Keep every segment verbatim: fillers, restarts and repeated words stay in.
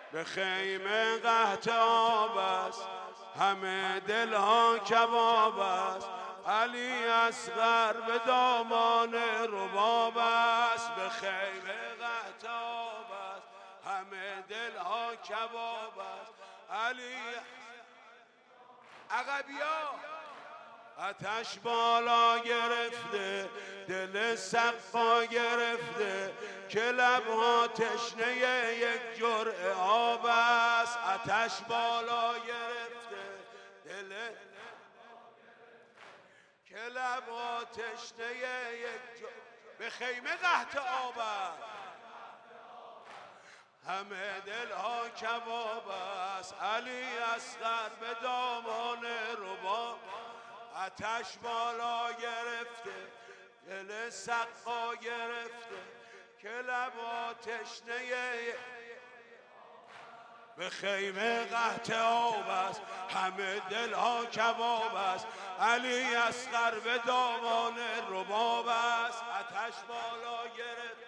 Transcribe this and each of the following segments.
به خیمه قحط آب است، همه دلها کباب است. علی اصغر به دامان رباب است. به خیمه قحط آب است، همه دلها کباب است. علی عقبیا آتش بالا گرفته، دل سقا گرفته، که لبها تشنه یک جرعه آب است. آتش بالا گرفته، دل که لبها تشنه یک جرعه به خیمه قحط آب است، همه دلها کباب است. علی اصغر به دامان رباب، آتش بالا گرفته، دل سقا گرفته، که لبا تشنه به خیمه قحط آب است، همه دلها کباب است. علی اصغر به دامان رباب است. آتش بالا گرفته،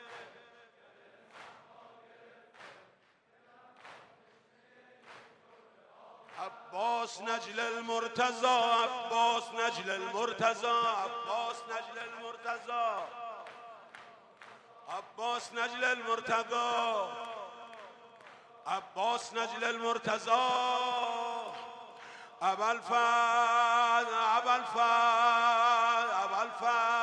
عباس نجل المرتضی، عباس نجل المرتضی، عباس نجل المرتضی، عباس نجل المرتضی، عباس نجل المرتضی، ابوالفضل ابوالفضل ابوالفضل